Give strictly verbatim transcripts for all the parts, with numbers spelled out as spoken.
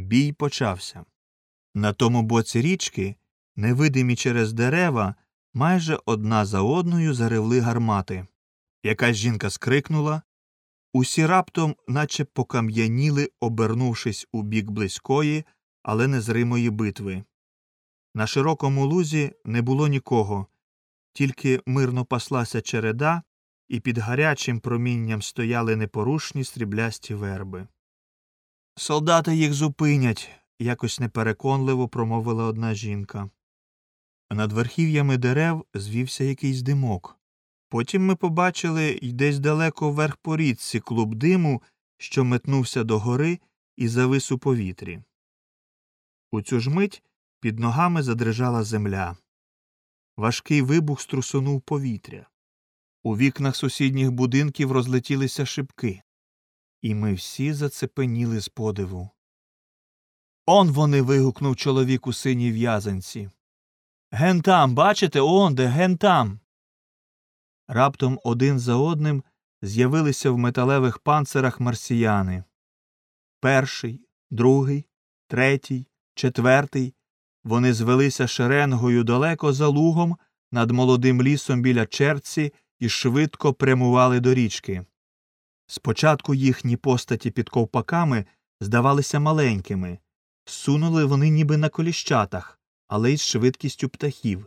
Бій почався. На тому боці річки, невидимі через дерева, майже одна за одною заревли гармати. Якась жінка скрикнула. Усі раптом наче покам'яніли, обернувшись у бік близької, але незримої битви. На широкому лузі не було нікого, тільки мирно паслася череда, і під гарячим промінням стояли непорушні сріблясті верби. «Солдати їх зупинять», – якось непереконливо промовила одна жінка. Над верхів'ями дерев звівся якийсь димок. Потім ми побачили й десь далеко вверх по річці клуб диму, що метнувся догори і завис у повітрі. У цю ж мить під ногами задрижала земля. Важкий вибух струсонув повітря. У вікнах сусідніх будинків розлетілися шибки. І ми всі зацепеніли з подиву. «Он вони!» – вигукнув чоловік у синій в'язанці. «Ген там, бачите, он де, ген там!» Раптом один за одним з'явилися в металевих панцирах марсіяни. Перший, другий, третій, четвертий. Вони звелися шеренгою далеко за лугом над молодим лісом біля черці і швидко прямували до річки. Спочатку їхні постаті під ковпаками здавалися маленькими. Сунули вони ніби на коліщатах, але й з швидкістю птахів.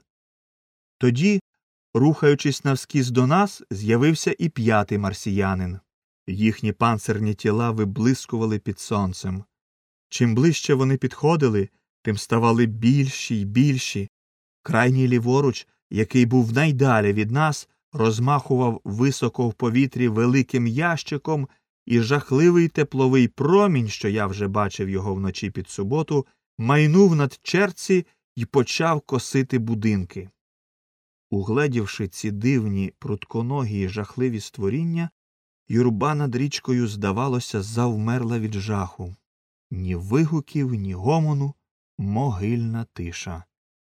Тоді, рухаючись навскіз до нас, з'явився і п'ятий марсіянин. Їхні панцирні тіла виблискували під сонцем. Чим ближче вони підходили, тим ставали більші й більші. Крайній ліворуч, який був найдалі від нас, розмахував високо в повітрі великим ящиком, і жахливий тепловий промінь, що я вже бачив його вночі під суботу, майнув над черці і почав косити будинки. Угледівши ці дивні, прутконогі й жахливі створіння, юрба над річкою, здавалося, завмерла від жаху. Ні вигуків, ні гомону, могильна тиша.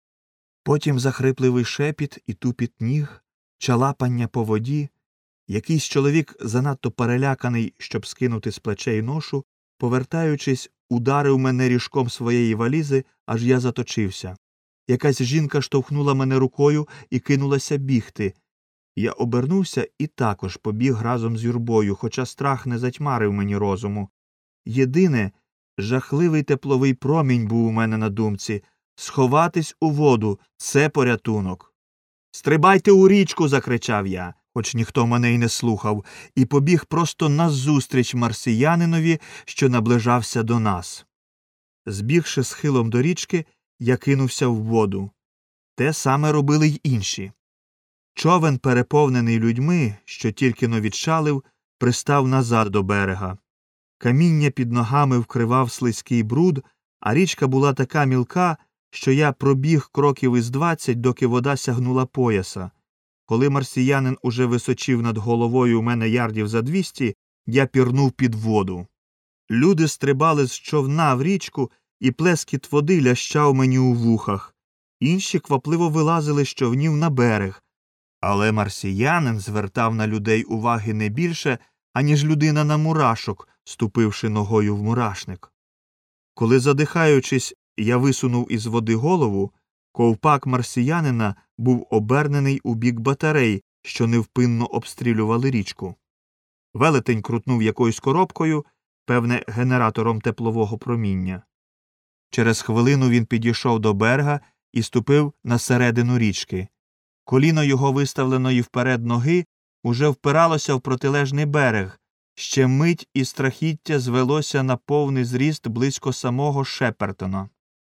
Потім захрипливий шепіт і тупіт ніг, чалапання по воді. Якийсь чоловік, занадто переляканий, щоб скинути з плечей ношу, повертаючись, ударив мене ріжком своєї валізи, аж я заточився. Якась жінка штовхнула мене рукою і кинулася бігти. Я обернувся і також побіг разом з юрбою, хоча страх не затьмарив мені розуму. Єдине, жахливий тепловий промінь був у мене на думці. Сховатись у воду – це порятунок. «Стрибайте у річку!» – закричав я, хоч ніхто мене й не слухав, і побіг просто назустріч марсіянинові, що наближався до нас. Збігши схилом до річки, я кинувся в воду. Те саме робили й інші. Човен, переповнений людьми, що тільки-но відчалив, пристав назад до берега. Каміння під ногами вкривав слизький бруд, а річка була така мілка, що я пробіг кроків із двадцять, доки вода сягнула пояса. Коли марсіянин уже височив над головою у мене ярдів за двісті, я пірнув під воду. Люди стрибали з човна в річку, і плескіт води лящав мені у вухах. Інші квапливо вилазили з човнів на берег. Але марсіянин звертав на людей уваги не більше, аніж людина на мурашок, ступивши ногою в мурашник. Коли, задихаючись, я висунув із води голову, ковпак марсіянина був обернений у бік батарей, що невпинно обстрілювали річку. Велетень крутнув якоюсь коробкою, певне, генератором теплового проміння. Через хвилину він підійшов до берега і ступив на середину річки. Коліно його виставленої вперед ноги уже впиралося в протилежний берег. Ще мить і страхіття звелося на повний зріст близько самого Шепертона.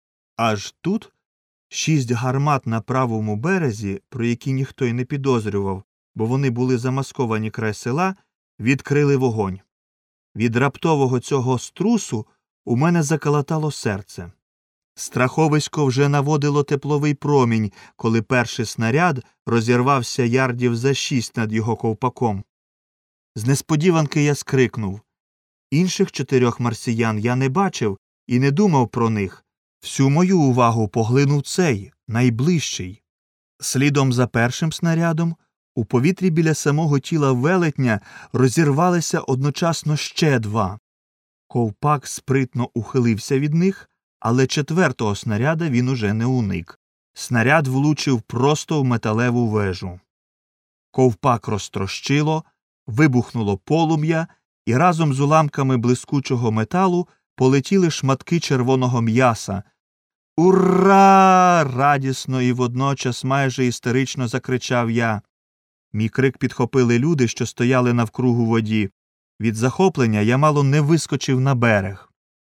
Аж тут шість гармат на правому березі, про які ніхто й не підозрював, бо вони були замасковані край села, відкрили вогонь. Від раптового цього струсу у мене заколотало серце. Страховисько вже наводило тепловий промінь, коли перший снаряд розірвався ярдів за шість над його ковпаком. З несподіванки я скрикнув. Інших чотирьох марсіян я не бачив і не думав про них. Всю мою увагу поглинув цей, найближчий. Слідом за першим снарядом у повітрі біля самого тіла велетня розірвалися одночасно ще два. Ковпак спритно ухилився від них, але четвертого снаряда він уже не уник. Снаряд влучив просто в металеву вежу. Ковпак розтрощило, вибухнуло полум'я, і разом з уламками блискучого металу полетіли шматки червоного м'яса. «Ура!» – радісно і водночас майже істерично закричав я. Мій крик підхопили люди, що стояли навкруг у воді. Від захоплення я мало не вискочив на берег.